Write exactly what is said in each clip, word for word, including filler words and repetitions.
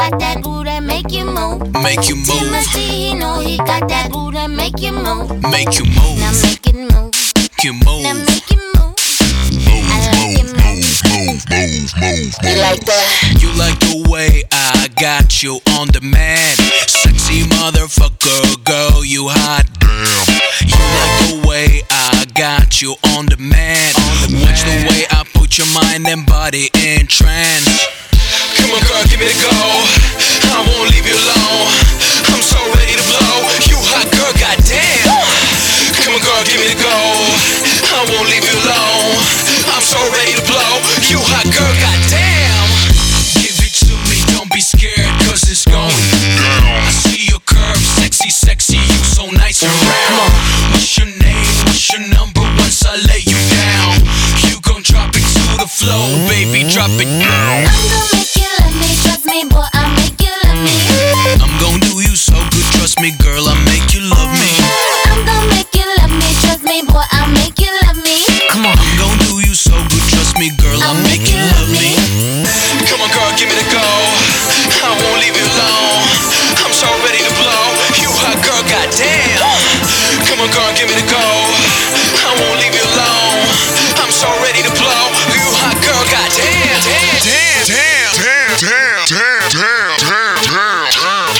got that groove that make you move. Make you move. Timothy, he know he got that groove that make you move. Make you move. Now make it move. Make you move. Now make it move. I like it move. Move, move, move, You like that? You like the way I got you on demand. Sexy motherfucker, girl, you hot. Damn. You like the way I got you on demand. Watch the way I put your mind and body in trance. Come on, girl, give me the go. I won't leave you alone. I'm so ready to blow. You hot girl, goddamn. Come on, girl, give me the go. I won't leave you alone. I'm so ready to blow. You hot girl, goddamn. Give it to me, don't be scared, cause it's going down. I see your curves, sexy, sexy, you so nice and round. What's your name, what's your number, once I lay you down? You gon' drop it to the floor, baby, drop it down. I'm gon' make you love me, trust me, boy, I'll make you love me. I'm gon' do you so good, trust me, girl, I'll make you love me. I'm gon' make you love me, trust me, boy, I'll make you love me. Come on, I'm gon' do you so good, trust me, girl, I'll make you love me. Come on, girl, give me the go. I won't leave you alone. I'm so ready to blow. You hot girl, goddamn. Come on, girl, give me the go. I won't leave you alone. I'm so ready to blow. You hot girl, goddamn. Damn, damn, damn, damn, damn, damn, damn, damn,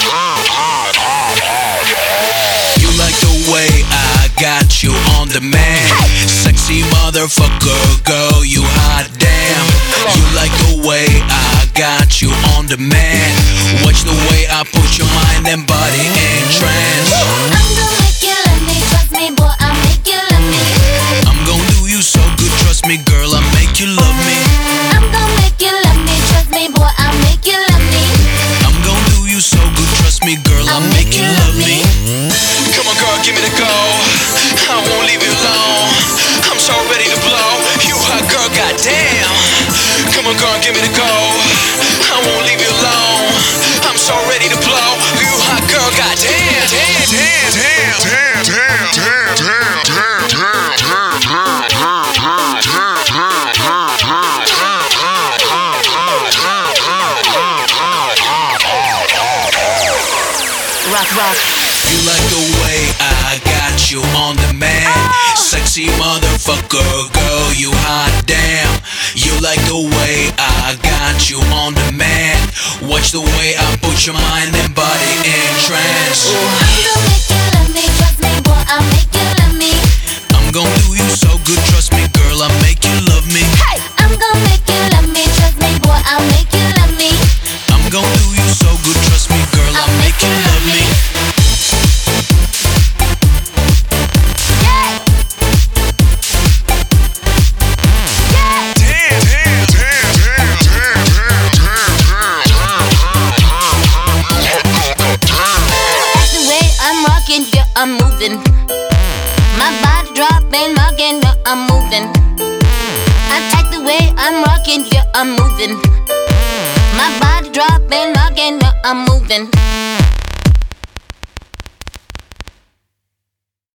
damn. You like the way I got you on demand. Sexy motherfucker, girl, you hot damn. You like the way I got you on demand. Watch the way I put your mind and body in trance. I'm gon' make you love me, trust me, boy, I'll make you love me. I'm gon' do you so good, trust me, girl, I'll make you love me. I'm gon' make you love me, trust me, boy, I'll make you love me. I'm gon' do you so good, trust me, girl, I'll make you love me. Come on, girl, give me the go. I won't leave you alone. I'm so ready to blow. You hot girl, goddamn. Come on, girl, give me the go. I won't leave you alone. I'm so ready to blow. You hot girl, goddamn. Damn, damn, damn, damn, damn, damn, damn, damn, damn, damn. Rock, rock. You like the way I got you on demand. Sexy motherfucker, girl, you hot damn. You like the way I got you on demand. Watch the way I put your mind and body in trance. I'm gon' make you love me, trust me, boy, I'll make you love me. I'm gon' do you so good, trust me, girl, I'll make you love me. Hey, I'm gon' make you love me, trust me, boy, I'll make you love me. I'm gon' do you so good, trust me, girl, I'll make you love me. I'm moving. My body dropping, rocking, yeah, I'm moving. I like the way I'm rocking, yeah, I'm moving. My body dropping, rocking, yeah, I'm moving.